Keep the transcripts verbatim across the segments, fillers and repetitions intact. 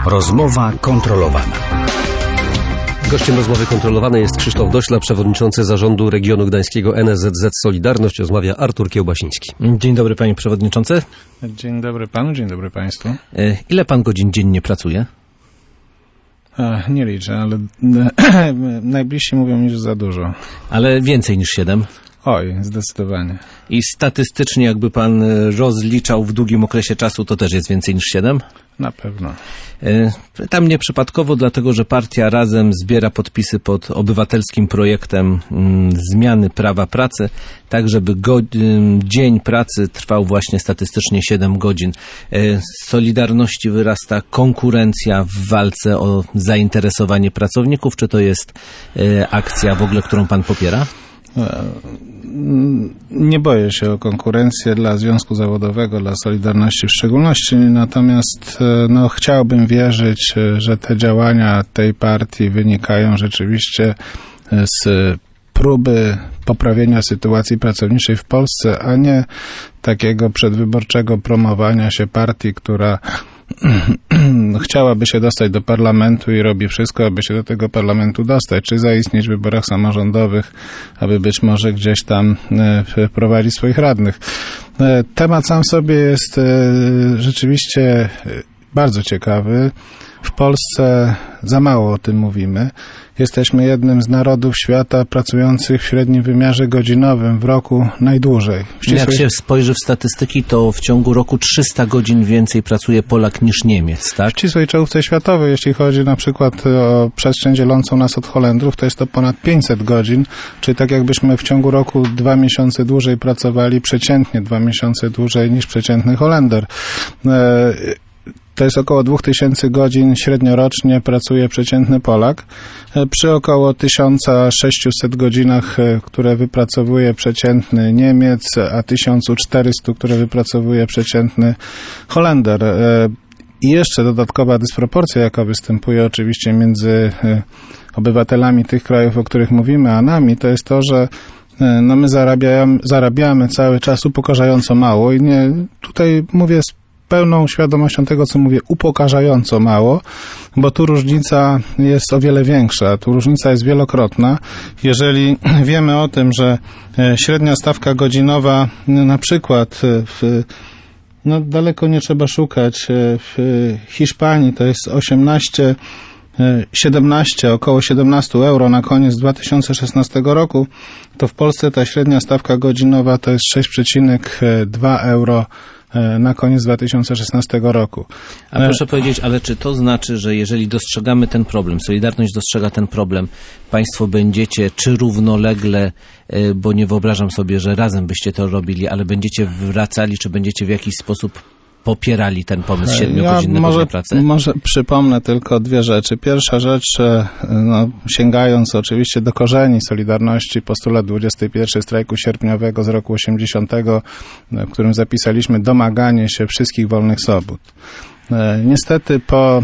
Rozmowa kontrolowana. Gościem rozmowy kontrolowanej jest Krzysztof Dośla, przewodniczący Zarządu Regionu Gdańskiego N S Z Z Solidarność. Rozmawia Artur Kiełbasiński. Dzień dobry, panie przewodniczący. Dzień dobry panu, dzień dobry państwu. Ile pan godzin dziennie pracuje? A, nie liczę, ale najbliżsi mówią mi, że za dużo. Ale więcej niż siedem? Oj, zdecydowanie. I statystycznie, jakby pan rozliczał w długim okresie czasu, to też jest więcej niż siedem? Na pewno. Pytam nieprzypadkowo, dlatego że partia Razem zbiera podpisy pod obywatelskim projektem mm, zmiany prawa pracy, tak żeby go, dzień pracy trwał właśnie statystycznie siedem godzin. Z Solidarności wyrasta konkurencja w walce o zainteresowanie pracowników. Czy to jest akcja w ogóle, którą pan popiera? Nie boję się o konkurencję dla Związku Zawodowego, dla Solidarności w szczególności, natomiast no, chciałbym wierzyć, że te działania tej partii wynikają rzeczywiście z próby poprawienia sytuacji pracowniczej w Polsce, a nie takiego przedwyborczego promowania się partii, która chciałaby się dostać do parlamentu i robi wszystko, aby się do tego parlamentu dostać, czy zaistnieć w wyborach samorządowych, aby być może gdzieś tam prowadzić swoich radnych. Temat sam sobie jest rzeczywiście bardzo ciekawy. W Polsce za mało o tym mówimy. Jesteśmy jednym z narodów świata pracujących w średnim wymiarze godzinowym w roku najdłużej. Ścisłej... Jak się spojrzy w statystyki, to w ciągu roku trzysta godzin więcej pracuje Polak niż Niemiec, tak? W ścisłej czołówce światowej, jeśli chodzi na przykład o przestrzeń dzielącą nas od Holendrów, to jest to ponad pięćset godzin, czyli tak jakbyśmy w ciągu roku dwa miesiące dłużej pracowali, przeciętnie dwa miesiące dłużej niż przeciętny Holender. E To jest około dwa tysiące godzin średnio rocznie pracuje przeciętny Polak. Przy około tysiąc sześćset godzinach, które wypracowuje przeciętny Niemiec, a tysiąc czterysta, które wypracowuje przeciętny Holender. I jeszcze dodatkowa dysproporcja, jaka występuje oczywiście między obywatelami tych krajów, o których mówimy, a nami, to jest to, że no my zarabiamy, zarabiamy cały czas upokarzająco mało i nie, tutaj mówię z pełną świadomością tego, co mówię, upokarzająco mało, bo tu różnica jest o wiele większa, tu różnica jest wielokrotna. Jeżeli wiemy o tym, że średnia stawka godzinowa na przykład w, no daleko nie trzeba szukać, w Hiszpanii to jest osiemnaście, siedemnaście, około siedemnaście euro na koniec dwa tysiące szesnastego roku, to w Polsce ta średnia stawka godzinowa to jest sześć przecinek dwa euro na koniec dwa tysiące szesnastego roku. A proszę powiedzieć, ale czy to znaczy, że jeżeli dostrzegamy ten problem, Solidarność dostrzega ten problem, państwo będziecie czy równolegle, bo nie wyobrażam sobie, że razem byście to robili, ale będziecie wracali, czy będziecie w jakiś sposób popierali ten pomysł siedmiogodzinnej ja może, pracy? Może przypomnę tylko dwie rzeczy. Pierwsza rzecz, no, sięgając oczywiście do korzeni Solidarności, postulat dwudziestego pierwszego strajku sierpniowego z roku osiemdziesiątego, w którym zapisaliśmy domaganie się wszystkich wolnych sobót. Niestety po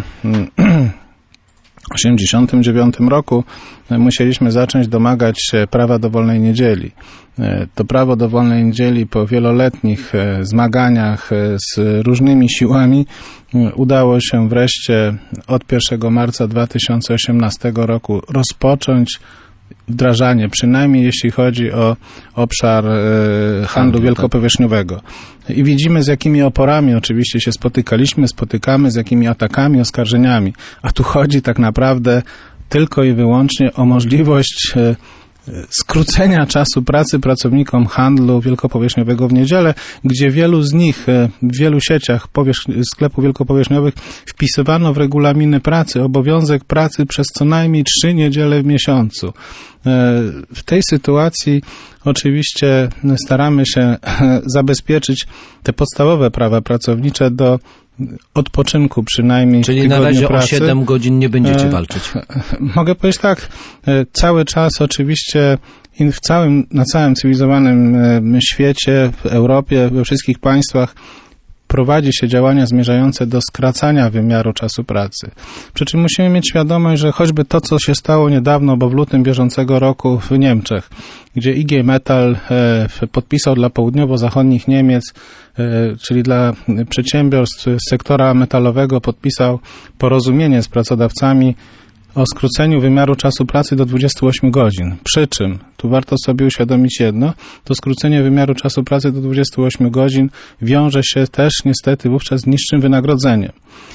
osiemdziesiątym dziewiątym roku musieliśmy zacząć domagać się prawa do wolnej niedzieli. To prawo do wolnej niedzieli po wieloletnich zmaganiach z różnymi siłami udało się wreszcie od pierwszego marca dwa tysiące osiemnastego roku rozpocząć wdrażanie, przynajmniej jeśli chodzi o obszar e, handlu wielkopowierzchniowego. I widzimy, z jakimi oporami oczywiście się spotykaliśmy, spotykamy, z jakimi atakami, oskarżeniami. A tu chodzi tak naprawdę tylko i wyłącznie o możliwość e, skrócenia czasu pracy pracownikom handlu wielkopowierzchniowego w niedzielę, gdzie wielu z nich w wielu sieciach sklepów wielkopowierzchniowych wpisywano w regulaminy pracy obowiązek pracy przez co najmniej trzy niedziele w miesiącu. W tej sytuacji oczywiście staramy się zabezpieczyć te podstawowe prawa pracownicze do odpoczynku przynajmniej. Czyli na razie pracy. O siedem godzin nie będziecie walczyć. Mogę powiedzieć tak, cały czas oczywiście w całym, na całym cywilizowanym świecie, w Europie, we wszystkich państwach prowadzi się działania zmierzające do skracania wymiaru czasu pracy. Przy czym musimy mieć świadomość, że choćby to, co się stało niedawno, bo w lutym bieżącego roku w Niemczech, gdzie I G Metall e, podpisał dla południowo-zachodnich Niemiec, e, czyli dla przedsiębiorstw sektora metalowego, podpisał porozumienie z pracodawcami o skróceniu wymiaru czasu pracy do dwudziestu ośmiu godzin. Przy czym, tu warto sobie uświadomić jedno, to skrócenie wymiaru czasu pracy do dwudziestu ośmiu godzin wiąże się też niestety wówczas z niższym wynagrodzeniem.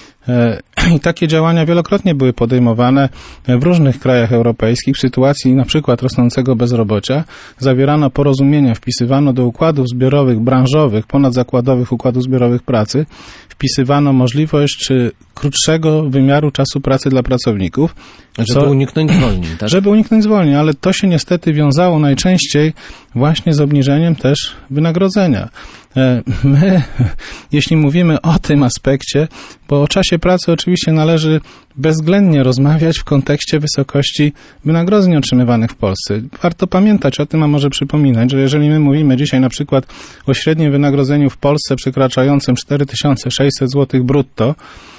I takie działania wielokrotnie były podejmowane w różnych krajach europejskich. W sytuacji na przykład rosnącego bezrobocia zawierano porozumienia, wpisywano do układów zbiorowych, branżowych, ponadzakładowych układów zbiorowych pracy, wpisywano możliwość czy krótszego wymiaru czasu pracy dla pracowników. Żeby co, uniknąć zwolnień, tak? Żeby uniknąć zwolnień, ale to się niestety wiązało najczęściej właśnie z obniżeniem też wynagrodzenia. My, jeśli mówimy o tym aspekcie, bo o czasie pracy oczywiście należy bezwzględnie rozmawiać w kontekście wysokości wynagrodzeń otrzymywanych w Polsce. Warto pamiętać o tym, a może przypominać, że jeżeli my mówimy dzisiaj na przykład o średnim wynagrodzeniu w Polsce przekraczającym cztery tysiące sześćset złotych brutto,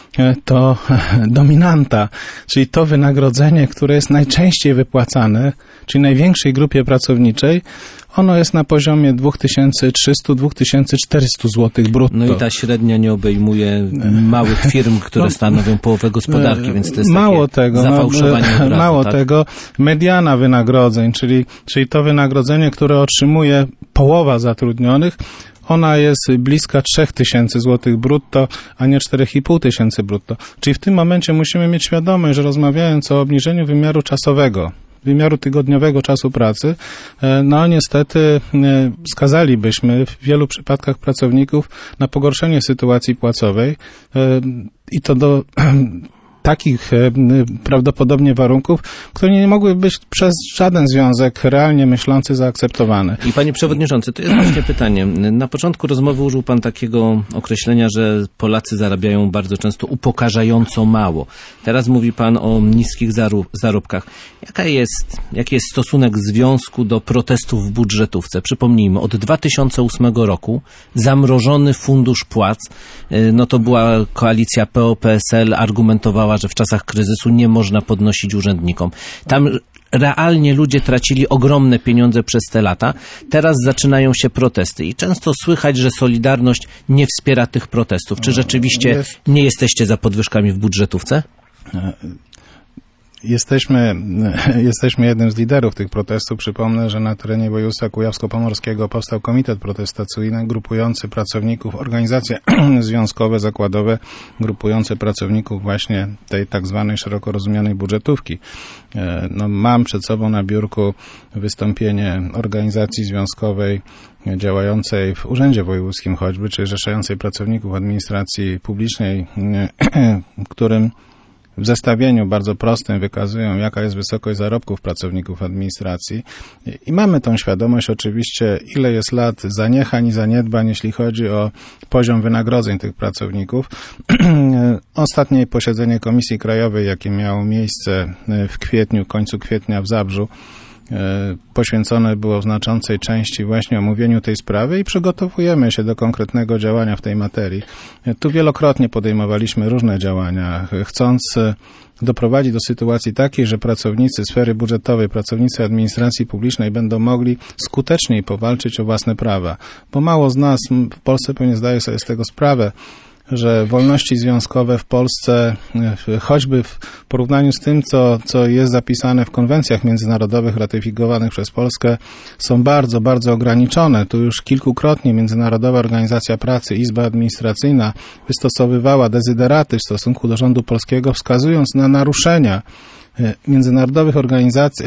to dominanta, czyli to wynagrodzenie, które jest najczęściej wypłacane, czyli największej grupie pracowniczej, ono jest na poziomie dwa tysiące trzysta do dwa tysiące czterysta złotych brutto. No i ta średnia nie obejmuje małych firm, które no, stanowią połowę gospodarki, więc to jest mało takie tego, zafałszowanie no, obrazu, Mało tak? tego, mediana wynagrodzeń, czyli, czyli to wynagrodzenie, które otrzymuje połowa zatrudnionych, ona jest bliska trzy tysiące złotych brutto, a nie cztery i pół tysiące brutto. Czyli w tym momencie musimy mieć świadomość, że rozmawiając o obniżeniu wymiaru czasowego, wymiaru tygodniowego czasu pracy, no niestety skazalibyśmy w wielu przypadkach pracowników na pogorszenie sytuacji płacowej i to do takich prawdopodobnie warunków, które nie mogły być przez żaden związek realnie myślący zaakceptowane. I panie przewodniczący, to jest właśnie pytanie. Na początku rozmowy użył pan takiego określenia, że Polacy zarabiają bardzo często upokarzająco mało. Teraz mówi pan o niskich zarobkach. Jaka jest, jaki jest stosunek związku do protestów w budżetówce? Przypomnijmy, od dwa tysiące ósmego roku zamrożony fundusz płac, no to była koalicja P O P S L, argumentowała, że w czasach kryzysu nie można podnosić urzędnikom. Tam realnie ludzie tracili ogromne pieniądze przez te lata. Teraz zaczynają się protesty i często słychać, że Solidarność nie wspiera tych protestów. Czy rzeczywiście Jest. nie jesteście za podwyżkami w budżetówce? Jesteśmy, jesteśmy jednym z liderów tych protestów. Przypomnę, że na terenie województwa kujawsko-pomorskiego powstał komitet protestacyjny grupujący pracowników, organizacje związkowe, zakładowe, grupujące pracowników właśnie tej tak zwanej szeroko rozumianej budżetówki. No, mam przed sobą na biurku wystąpienie organizacji związkowej działającej w Urzędzie Wojewódzkim choćby, czy zrzeszającej pracowników administracji publicznej, w którym w zestawieniu bardzo prostym wykazują, jaka jest wysokość zarobków pracowników administracji i mamy tą świadomość oczywiście, ile jest lat zaniechań i zaniedbań, jeśli chodzi o poziom wynagrodzeń tych pracowników. Ostatnie posiedzenie Komisji Krajowej, jakie miało miejsce w kwietniu, końcu kwietnia w Zabrzu, poświęcone było w znaczącej części właśnie omówieniu tej sprawy i przygotowujemy się do konkretnego działania w tej materii. Tu wielokrotnie podejmowaliśmy różne działania, chcąc doprowadzić do sytuacji takiej, że pracownicy sfery budżetowej, pracownicy administracji publicznej będą mogli skuteczniej powalczyć o własne prawa. Bo mało z nas w Polsce pewnie zdaje sobie z tego sprawę, że wolności związkowe w Polsce, choćby w porównaniu z tym, co, co jest zapisane w konwencjach międzynarodowych ratyfikowanych przez Polskę, są bardzo, bardzo ograniczone. Tu już kilkukrotnie Międzynarodowa Organizacja Pracy, Izba Administracyjna wystosowywała dezyderaty w stosunku do rządu polskiego, wskazując na naruszenia międzynarodowych organizacji,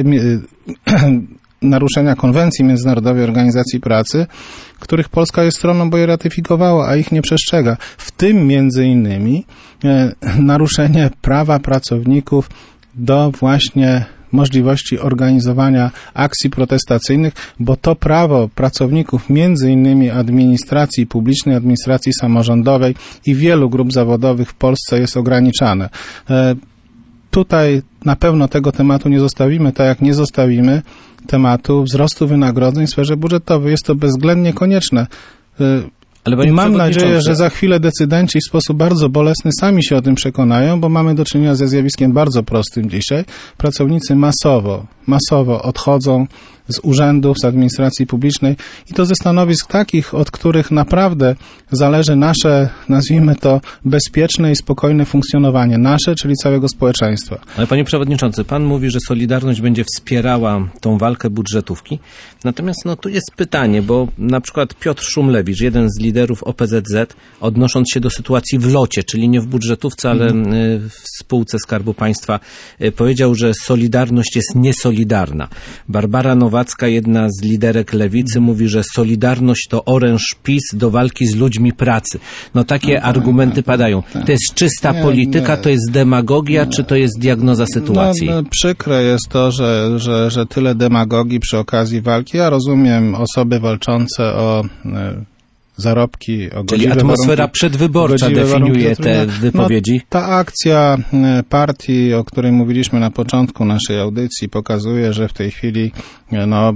naruszenia konwencji Międzynarodowej Organizacji Pracy, których Polska jest stroną, bo je ratyfikowała, a ich nie przestrzega. W tym między innymi e, naruszenie prawa pracowników do właśnie możliwości organizowania akcji protestacyjnych, bo to prawo pracowników między innymi administracji publicznej, administracji samorządowej i wielu grup zawodowych w Polsce jest ograniczane. E, tutaj na pewno tego tematu nie zostawimy, tak jak nie zostawimy tematu wzrostu wynagrodzeń w sferze budżetowej. Jest to bezwzględnie konieczne. Ale I mam nadzieję, że za chwilę decydenci w sposób bardzo bolesny sami się o tym przekonają, bo mamy do czynienia ze zjawiskiem bardzo prostym dzisiaj. Pracownicy masowo, masowo odchodzą z urzędów, z administracji publicznej i to ze stanowisk takich, od których naprawdę zależy nasze, nazwijmy to, bezpieczne i spokojne funkcjonowanie. Nasze, czyli całego społeczeństwa. Ale panie przewodniczący, pan mówi, że Solidarność będzie wspierała tą walkę budżetówki. Natomiast no tu jest pytanie, bo na przykład Piotr Szumlewicz, jeden z liderów O P Z Z, odnosząc się do sytuacji w locie, czyli nie w budżetówce, ale w spółce Skarbu Państwa, powiedział, że Solidarność jest niesolidarna. Barbara Nowacka, jedna z liderek Lewicy, mówi, że Solidarność to oręż PiS do walki z ludźmi pracy. No takie no, argumenty tak, padają. Tak. To jest czysta nie, polityka, nie. to jest demagogia, nie. czy to jest diagnoza sytuacji? No, no, przykre jest to, że, że, że tyle demagogii przy okazji walki. Ja rozumiem osoby walczące o e, zarobki, o Czyli atmosfera warunki, przedwyborcza definiuje te wypowiedzi? No, ta akcja partii, o której mówiliśmy na początku naszej audycji, pokazuje, że w tej chwili no,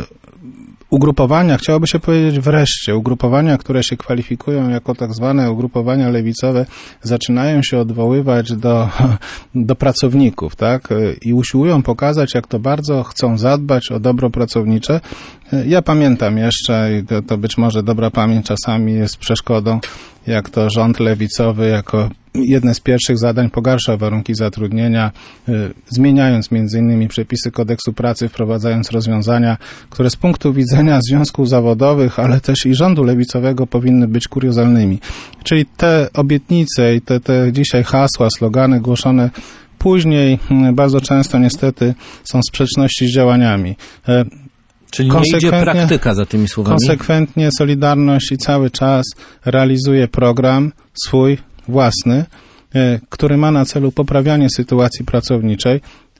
ugrupowania, chciałoby się powiedzieć wreszcie, ugrupowania, które się kwalifikują jako tak zwane ugrupowania lewicowe, zaczynają się odwoływać do, do pracowników, tak? I usiłują pokazać, jak to bardzo chcą zadbać o dobro pracownicze. Ja pamiętam jeszcze, i to, to być może dobra pamięć czasami jest przeszkodą, jak to rząd lewicowy jako jedne z pierwszych zadań pogarsza warunki zatrudnienia, y, zmieniając między innymi przepisy kodeksu pracy, wprowadzając rozwiązania, które z punktu widzenia związków zawodowych, ale też i rządu lewicowego powinny być kuriozalnymi. Czyli te obietnice i te, te dzisiaj hasła, slogany głoszone później y, bardzo często niestety są w sprzeczności z działaniami. Y, Czyli nie idzie praktyka za tymi słowami? Konsekwentnie Solidarność i cały czas realizuje program swój, własny, który ma na celu poprawianie sytuacji pracowniczej.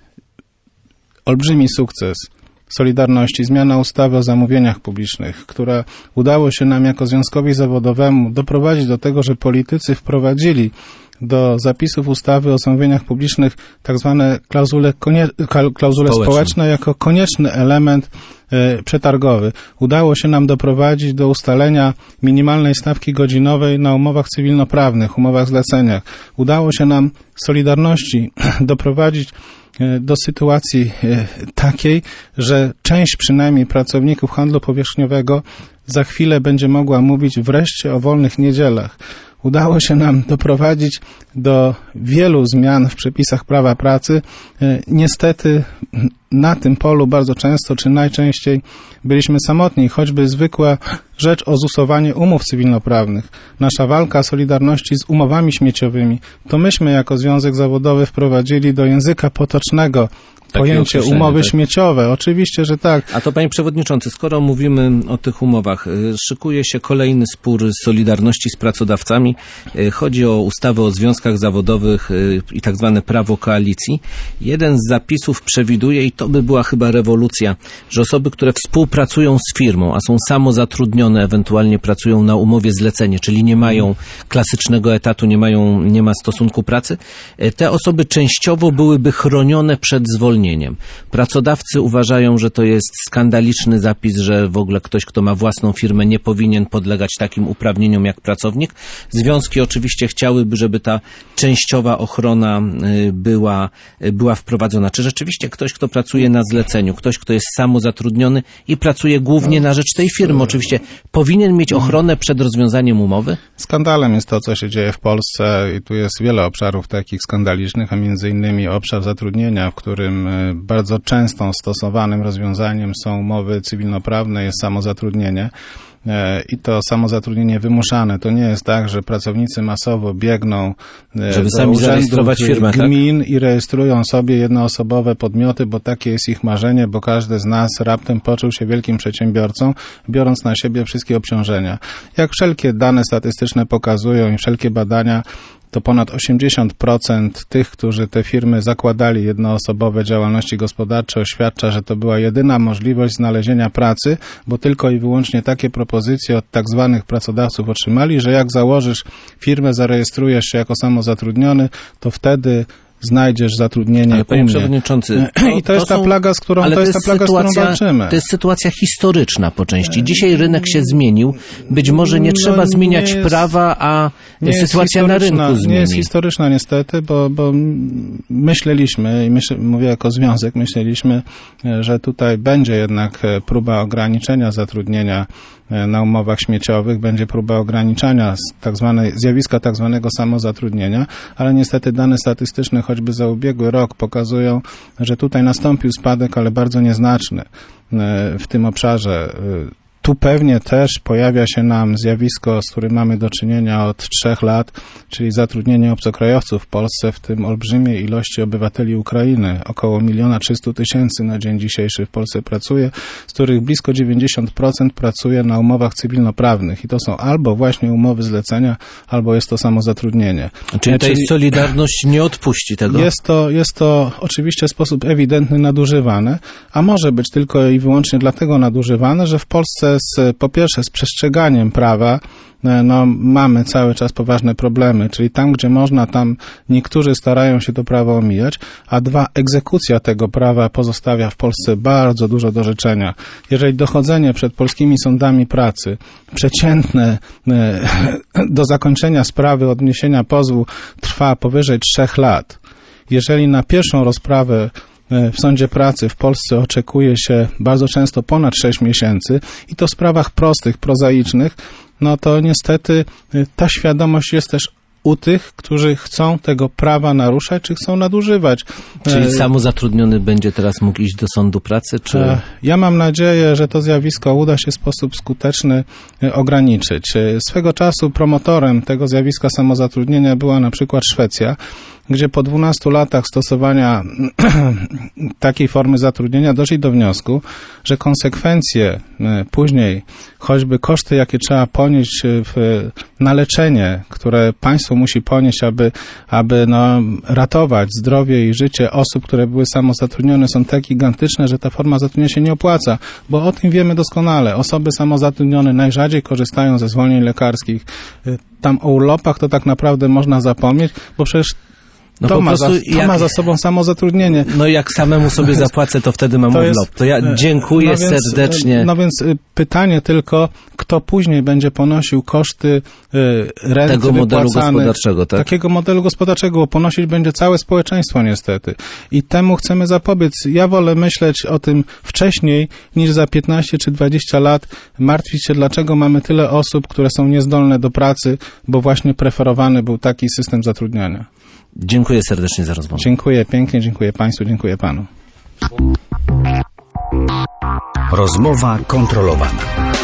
Olbrzymi sukces Solidarności, zmiana ustawy o zamówieniach publicznych, która udało się nam jako związkowi zawodowemu doprowadzić do tego, że politycy wprowadzili do zapisów ustawy o zamówieniach publicznych tak zwane klauzule, konie, klauzule społeczne. społeczne jako konieczny element y, przetargowy. Udało się nam doprowadzić do ustalenia minimalnej stawki godzinowej na umowach cywilnoprawnych, umowach zleceniach. Udało się nam Solidarności doprowadzić y, do sytuacji y, takiej, że część przynajmniej pracowników handlu powierzchniowego za chwilę będzie mogła mówić wreszcie o wolnych niedzielach. Udało się nam doprowadzić do wielu zmian w przepisach prawa pracy. Niestety na tym polu bardzo często, czy najczęściej byliśmy samotni, choćby zwykła rzecz o zusowanie umów cywilnoprawnych. Nasza walka Solidarności z umowami śmieciowymi, to myśmy jako Związek Zawodowy wprowadzili do języka potocznego pojęcie umowy tak? śmieciowe. Oczywiście, że tak. A to panie przewodniczący, skoro mówimy o tych umowach, szykuje się kolejny spór Solidarności z pracodawcami. Chodzi o ustawę o związkach zawodowych i tak zwane prawo koalicji. Jeden z zapisów przewiduje, i to by była chyba rewolucja, że osoby, które współpracują z firmą, a są samozatrudnione, ewentualnie pracują na umowie zlecenie, czyli nie mają klasycznego etatu, nie mają, nie ma stosunku pracy, te osoby częściowo byłyby chronione przed zwolnieniem. Pracodawcy uważają, że to jest skandaliczny zapis, że w ogóle ktoś, kto ma własną firmę, nie powinien podlegać takim uprawnieniom jak pracownik. Związki oczywiście chciałyby, żeby ta częściowa ochrona była, była wprowadzona. Czy rzeczywiście ktoś, kto pracuje na zleceniu, ktoś, kto jest samozatrudniony i pracuje głównie na rzecz tej firmy, oczywiście powinien mieć ochronę przed rozwiązaniem umowy? Skandalem jest to, co się dzieje w Polsce i tu jest wiele obszarów takich skandalicznych, a między innymi obszar zatrudnienia, w którym bardzo częstą stosowanym rozwiązaniem są umowy cywilnoprawne, jest samozatrudnienie. I to samozatrudnienie wymuszane. To nie jest tak, że pracownicy masowo biegną żeby do sami zarejestrować firmę, gmin tak? i rejestrują sobie jednoosobowe podmioty, bo takie jest ich marzenie, bo każdy z nas raptem poczuł się wielkim przedsiębiorcą, biorąc na siebie wszystkie obciążenia. Jak wszelkie dane statystyczne pokazują i wszelkie badania, to ponad osiemdziesiąt procent tych, którzy te firmy zakładali jednoosobowe działalności gospodarcze, oświadcza, że to była jedyna możliwość znalezienia pracy, bo tylko i wyłącznie takie propozycje od tak zwanych pracodawców otrzymali, że jak założysz firmę, zarejestrujesz się jako samozatrudniony, to wtedy znajdziesz zatrudnienie Ale u panie mnie. przewodniczący, To, I to jest ta są, plaga, z którą, to jest ta plaga, z którą walczymy. To jest sytuacja historyczna po części. Dzisiaj rynek się zmienił. Być może nie No, trzeba nie zmieniać jest, prawa, a nie sytuacja na rynku zmieni. Nie jest historyczna niestety, bo, bo myśleliśmy, i myśl, mówię jako związek, myśleliśmy, że tutaj będzie jednak próba ograniczenia zatrudnienia na umowach śmieciowych, będzie próba ograniczania tak zwanej, zjawiska tak zwanego samozatrudnienia, ale niestety dane statystyczne choćby za ubiegły rok pokazują, że tutaj nastąpił spadek, ale bardzo nieznaczny w tym obszarze. Tu pewnie też pojawia się nam zjawisko, z którym mamy do czynienia od trzech lat, czyli zatrudnienie obcokrajowców w Polsce, w tym olbrzymiej ilości obywateli Ukrainy. Około miliona trzystu tysięcy na dzień dzisiejszy w Polsce pracuje, z których blisko dziewięćdziesiąt procent pracuje na umowach cywilnoprawnych. I to są albo właśnie umowy zlecenia, albo jest to samozatrudnienie. Czyli tutaj Solidarność nie odpuści tego? Jest to, jest to oczywiście w sposób ewidentny nadużywane, a może być tylko i wyłącznie dlatego nadużywane, że w Polsce z, po pierwsze z przestrzeganiem prawa no, mamy cały czas poważne problemy, czyli tam, gdzie można, tam niektórzy starają się to prawo omijać, a dwa, egzekucja tego prawa pozostawia w Polsce bardzo dużo do życzenia. Jeżeli dochodzenie przed polskimi sądami pracy przeciętne do zakończenia sprawy, odniesienia pozwu trwa powyżej trzech lat, jeżeli na pierwszą rozprawę w sądzie pracy w Polsce oczekuje się bardzo często ponad sześć miesięcy i to w sprawach prostych, prozaicznych, no to niestety ta świadomość jest też u tych, którzy chcą tego prawa naruszać, czy chcą nadużywać. Czyli samozatrudniony będzie teraz mógł iść do sądu pracy, czy... Ja mam nadzieję, że to zjawisko uda się w sposób skuteczny ograniczyć. Swego czasu promotorem tego zjawiska samozatrudnienia była na przykład Szwecja, gdzie po dwunastu latach stosowania takiej formy zatrudnienia doszli do wniosku, że konsekwencje później, choćby koszty, jakie trzeba ponieść w, na leczenie, które państwo musi ponieść, aby, aby no, ratować zdrowie i życie osób, które były samozatrudnione, są tak gigantyczne, że ta forma zatrudnienia się nie opłaca, bo o tym wiemy doskonale. Osoby samozatrudnione najrzadziej korzystają ze zwolnień lekarskich. Tam o urlopach to tak naprawdę można zapomnieć, bo przecież No to, po ma za, to jak, ma za sobą samozatrudnienie. No jak samemu sobie zapłacę, to wtedy mam to jest, urlop. To ja dziękuję no więc, serdecznie. No więc pytanie tylko, kto później będzie ponosił koszty y, renty tego modelu gospodarczego, tak? Takiego modelu gospodarczego, bo ponosić będzie całe społeczeństwo niestety. I temu chcemy zapobiec. Ja wolę myśleć o tym wcześniej, niż za piętnaście czy dwadzieścia lat martwić się, dlaczego mamy tyle osób, które są niezdolne do pracy, bo właśnie preferowany był taki system zatrudniania. Dziękuję serdecznie za rozmowę. Dziękuję pięknie, dziękuję Państwu, dziękuję Panu. Rozmowa kontrolowana.